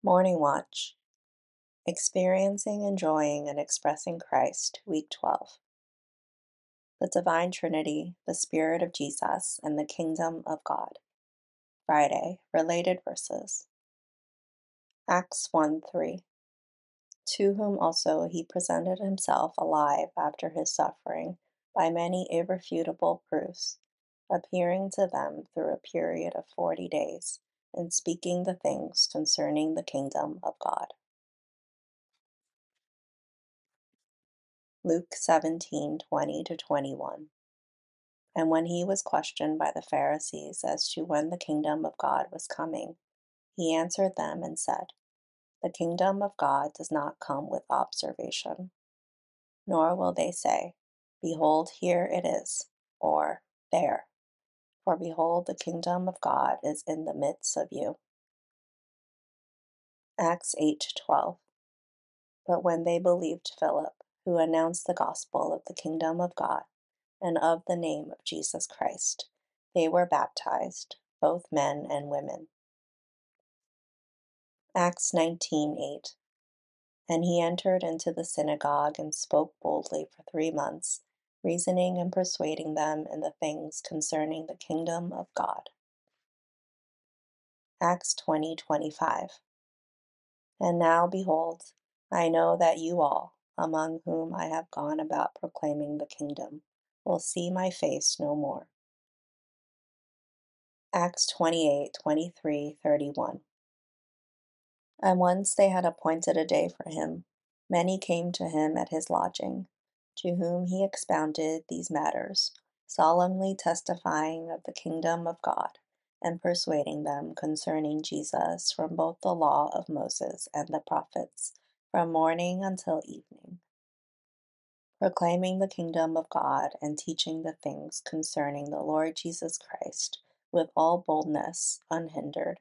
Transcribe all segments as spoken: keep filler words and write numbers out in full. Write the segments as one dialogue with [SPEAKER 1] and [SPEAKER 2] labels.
[SPEAKER 1] Morning Watch, Experiencing, Enjoying, and Expressing Christ, Week twelve. The Divine Trinity, the Spirit of Jesus, and the Kingdom of God. Friday, Related Verses. Acts one three. To whom also he presented himself alive after his suffering by many irrefutable proofs, appearing to them through a period of forty days, and speaking the things concerning the kingdom of God. Luke seventeen twenty to twenty-one. And when he was questioned by the Pharisees as to when the kingdom of God was coming, he answered them and said, The kingdom of God does not come with observation, nor will they say, Behold, here it is, or there. For behold, the kingdom of God is in the midst of you. Acts eight twelve. But when they believed Philip, who announced the gospel of the kingdom of God, and of the name of Jesus Christ, they were baptized, both men and women. Acts nineteen eight. And he entered into the synagogue and spoke boldly for three months, reasoning and persuading them in the things concerning the kingdom of God. Acts twenty twenty-five. And now, behold, I know that you all, among whom I have gone about proclaiming the kingdom, will see my face no more. Acts twenty-eight twenty-three thirty-one. And once they had appointed a day for him, many came to him at his lodging, to whom he expounded these matters, solemnly testifying of the kingdom of God, and persuading them concerning Jesus from both the law of Moses and the prophets, from morning until evening, proclaiming the kingdom of God and teaching the things concerning the Lord Jesus Christ with all boldness, unhindered.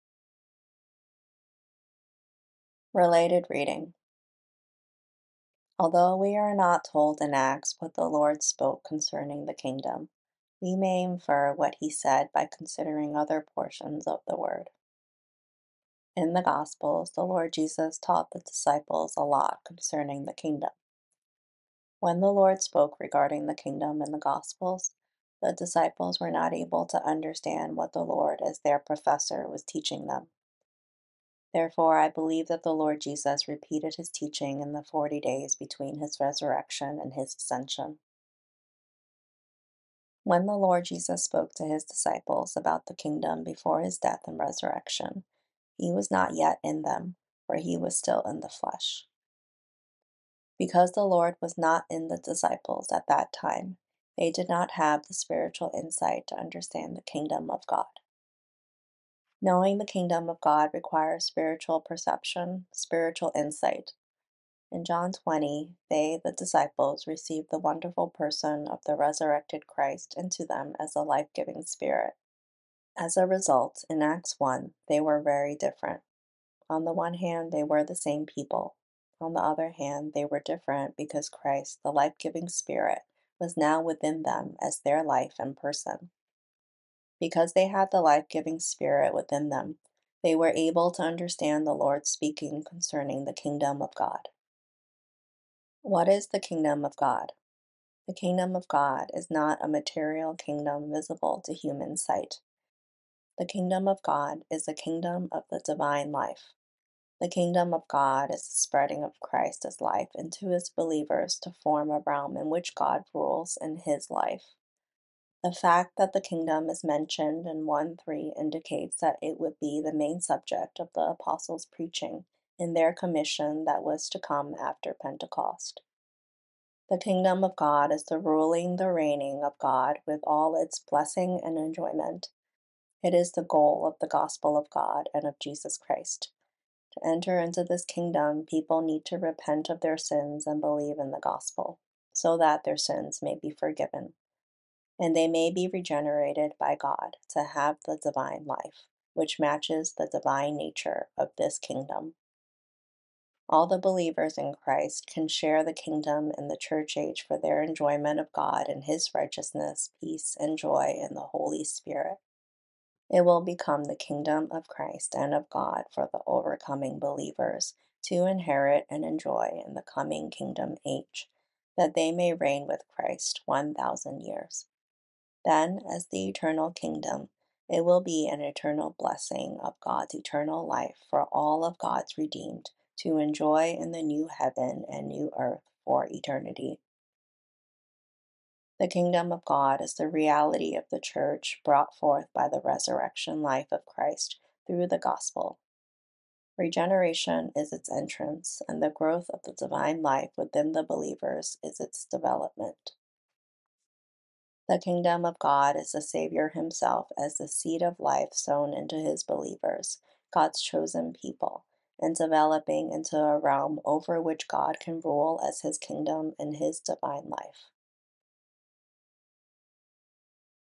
[SPEAKER 1] Related reading. Although we are not told in Acts what the Lord spoke concerning the kingdom, we may infer what he said by considering other portions of the word. In the Gospels, the Lord Jesus taught the disciples a lot concerning the kingdom. When the Lord spoke regarding the kingdom in the Gospels, the disciples were not able to understand what the Lord, as their professor, was teaching them. Therefore, I believe that the Lord Jesus repeated his teaching in the forty days between his resurrection and his ascension. When the Lord Jesus spoke to his disciples about the kingdom before his death and resurrection, he was not yet in them, for he was still in the flesh. Because the Lord was not in the disciples at that time, they did not have the spiritual insight to understand the kingdom of God. Knowing the kingdom of God requires spiritual perception, spiritual insight. In John twenty, they, the disciples, received the wonderful person of the resurrected Christ into them as a life-giving spirit. As a result, in Acts one, they were very different. On the one hand, they were the same people. On the other hand, they were different because Christ, the life-giving Spirit, was now within them as their life and person. Because they had the life-giving Spirit within them, they were able to understand the Lord speaking concerning the kingdom of God. What is the kingdom of God? The kingdom of God is not a material kingdom visible to human sight. The kingdom of God is a kingdom of the divine life. The kingdom of God is the spreading of Christ's life into his believers to form a realm in which God rules in his life. The fact that the kingdom is mentioned in one three indicates that it would be the main subject of the apostles' preaching in their commission that was to come after Pentecost. The kingdom of God is the ruling, the reigning of God with all its blessing and enjoyment. It is the goal of the gospel of God and of Jesus Christ. To enter into this kingdom, people need to repent of their sins and believe in the gospel, so that their sins may be forgiven, and they may be regenerated by God to have the divine life, which matches the divine nature of this kingdom. All the believers in Christ can share the kingdom in the church age for their enjoyment of God and his righteousness, peace, and joy in the Holy Spirit. It will become the kingdom of Christ and of God for the overcoming believers to inherit and enjoy in the coming kingdom age, that they may reign with Christ one thousand years. Then, as the eternal kingdom, it will be an eternal blessing of God's eternal life for all of God's redeemed to enjoy in the new heaven and new earth for eternity. The kingdom of God is the reality of the church brought forth by the resurrection life of Christ through the gospel. Regeneration is its entrance, and the growth of the divine life within the believers is its development. The kingdom of God is the Savior himself as the seed of life sown into his believers, God's chosen people, and developing into a realm over which God can rule as his kingdom and his divine life.